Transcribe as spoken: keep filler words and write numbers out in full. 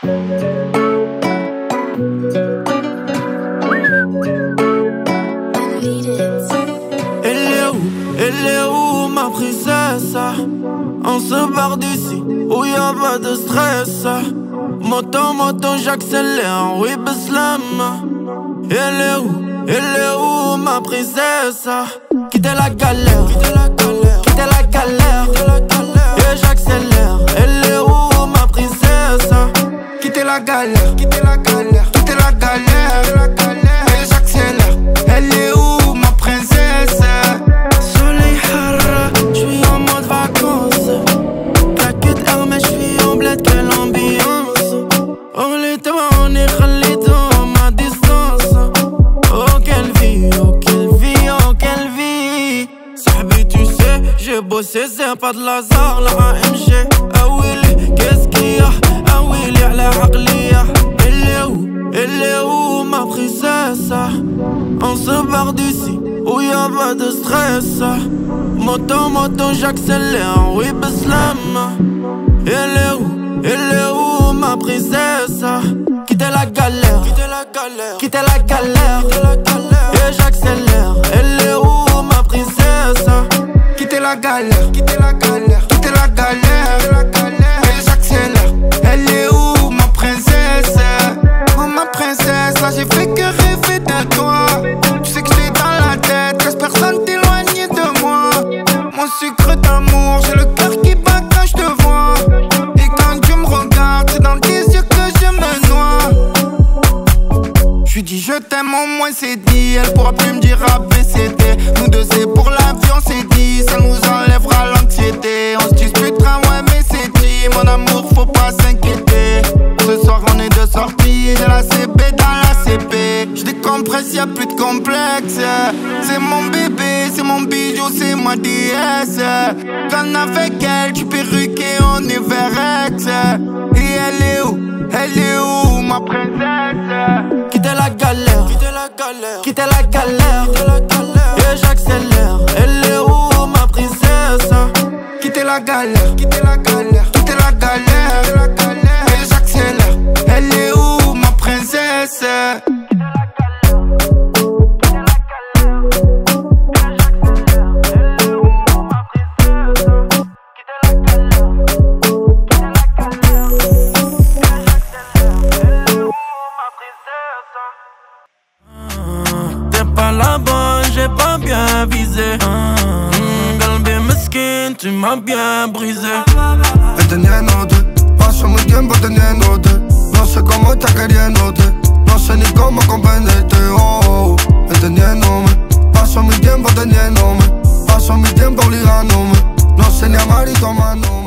Elle est où ma princesse? On se barre d'ici, où y'a pas de stress. Moto, moto, j'accélère, oui, beslam. Elle est où? Elle est où ma princesse? Quittez la galère, quittez la galère, quittez la galère, et j'accélère. Elle est où ma princesse? Quittez la galère, quittez la galère, quittez la galère, et j'accélère. Elle est où ma princesse? Soleil hara, j'suis en mode vacances. Claquette Hermès, j'suis en bled, quelle ambiance. On l'état, on est khalido, ma distance. Oh quelle vie, oh quelle vie, oh quelle vie. Sahbi tu sais, j'ai bossé, c'est pas de l'hasard, la A M G. Ah Willy, qu'est-ce qu'il y a? Ah Willy, ala aqliya. Elle est où? Elle est où ma princesse? On se barre d'ici, où y'a pas de stress. Moto, moto, j'accélère, oui, beslam. Elle est où? Elle est où ma princesse? Quittez la galère, quittez la galère, quittez la galère, et j'accélère. Elle est où ma princesse? Quittez la galère, quittez la galère, quittez la galère, et j'accélère. Elle est où ma princesse? Oh ma princesse, là j'ai fait que rêver de toi. Tu sais que j'étais dans la tête, reste personne t'éloigner de moi. Mon secret d'amour, j'ai le cœur qui bat quand je te vois. Et quand tu me regardes, c'est dans tes yeux que je me noie. J'lui dis je t'aime, au moins c'est dit. Elle pourra plus me dire A B C D. Nous deux c'est pour l'avion, c'est dit. Ça nous enlèvera l'anxiété. On se disputera, ouais mais c'est dit. Mon amour, faut pas s'inquiéter. Ce soir on est de sortie, j'ai la C B dans la C P. J'décompresse, y'a plus de complexe. C'est mon bébé, c'est mon bijou, c'est ma déesse. Quand avec elle, tu perruqué, on est Verex. Et elle est où? Elle est où ma princesse? Quittez la galère, quittez la galère, quittez la galère, et j'accélère. Elle est où ma princesse? Quittez la galère, quittez la galère, quittez la galère, et j'accélère. Elle est où ma princesse? Pas la bonne, j'ai pas bien visé. Mmh, Galbi mesquine, tu m'as bien brisé. E teniéndote, paso mi tiempo teniéndote. No sé cómo estás queriéndote, no sé ni cómo comprenderte. Oh, e teniéndome, paso mi tiempo teniéndome, paso mi tiempo obligándome. No sé ni amar y tomándome.